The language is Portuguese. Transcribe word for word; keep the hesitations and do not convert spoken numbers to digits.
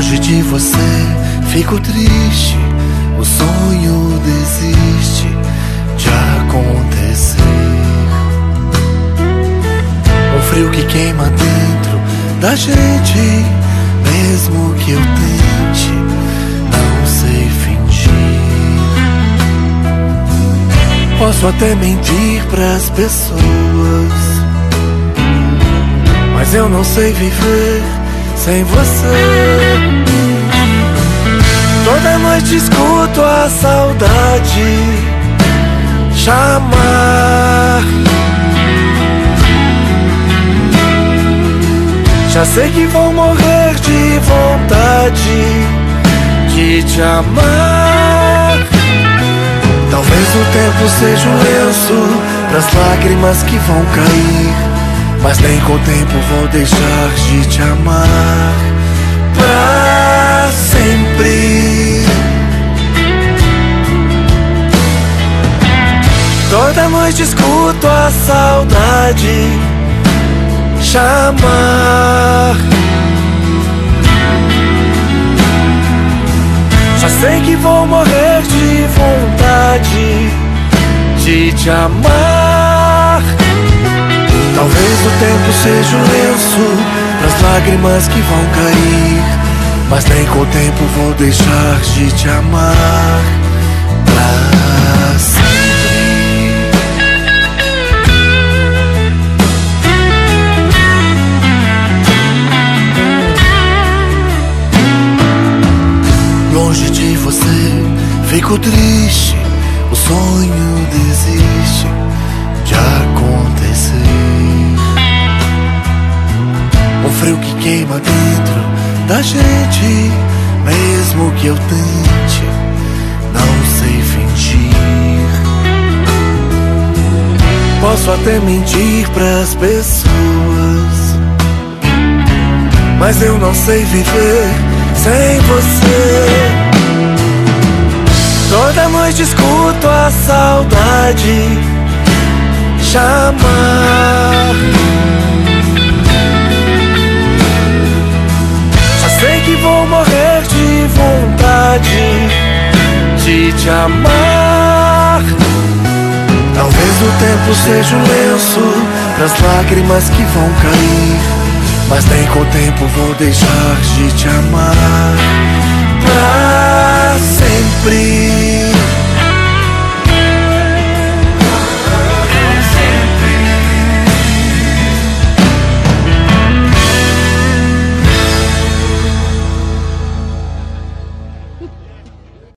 Longe de você, fico triste. O sonho desiste de acontecer. Um frio que queima dentro da gente, mesmo que eu tente, não sei fingir. Posso até mentir pras pessoas, mas eu não sei viver sem você. Toda noite escuto a saudade chamar. Já sei que vou morrer de vontade de te amar. Talvez o tempo seja um lenço pras lágrimas que vão cair, mas nem com o tempo vou deixar de te amar pra sempre. Toda noite escuto a saudade chamar. Já sei que vou morrer de vontade de te amar. Talvez o tempo seja um lenço pras lágrimas que vão cair, mas nem com o tempo vou deixar de te amar pra sempre. Longe de você, fico triste. O sonho desiste de acontecer. Um frio que queima dentro da gente, mesmo que eu tente, não sei fingir. Posso até mentir pras pessoas, mas eu não sei viver sem você. Toda noite escuto a saudade chamar. Já sei que vou morrer de vontade de te amar. Talvez o tempo seja um lenço pras lágrimas que vão cair, mas nem com o tempo vou deixar de te amar pra